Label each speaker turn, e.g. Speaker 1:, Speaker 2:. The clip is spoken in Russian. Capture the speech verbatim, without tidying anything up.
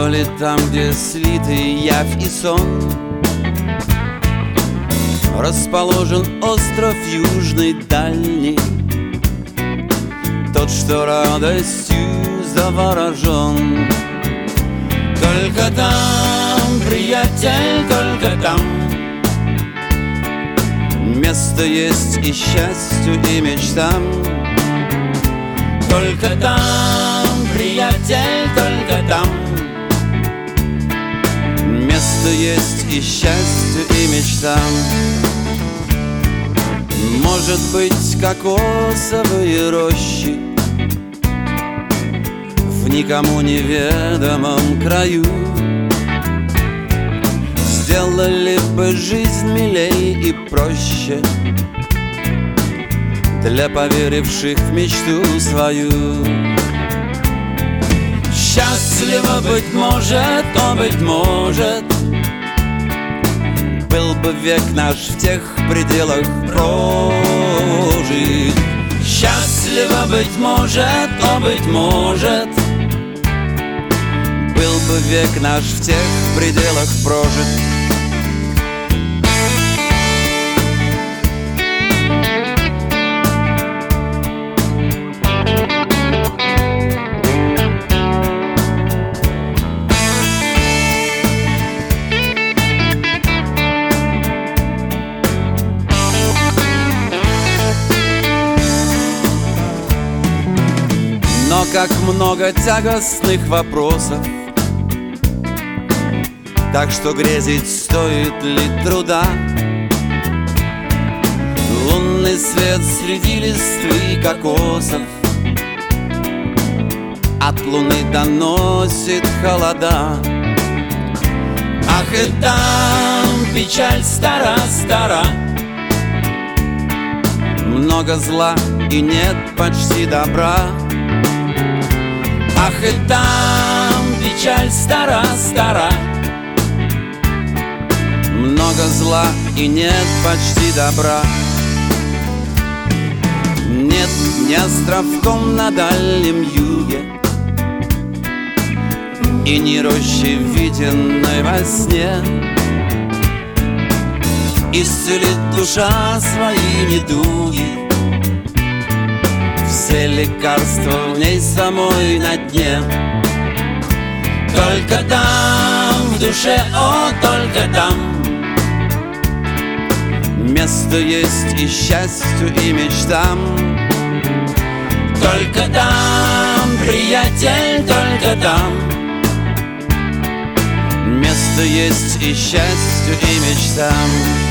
Speaker 1: То ли там, где слиты явь и сон, расположен остров южный дальний, тот, что радостью заворожен. Только там, приятель, только там место есть и счастью, и мечтам. Только там, приятель, только там место есть и счастью, и мечтам. Может быть, кокосовые рощи в никому неведомом краю сделали бы жизнь милей и проще для поверивших в мечту свою. Счастливо, быть может, о, быть может, был бы век наш в тех пределах прожит. Счастливо, быть может, о, быть может, был бы век наш в тех пределах прожит. Но как много тягостных вопросов, так что грезить стоит ли труда? Лунный свет среди листвы кокосов от луны доносит холода. Ах, и там печаль стара-стара, много зла и нет почти добра. Ах, и там печаль стара-стара, много зла и нет почти добра. Нет ни островком на дальнем юге и ни рощи, виденной во сне. Исцелит душа свои недуги, все лекарства в ней самой на дне. Только там, в душе, о, только там место есть и счастью, и мечтам. Только там, приятель, только там место есть и счастью, и мечтам.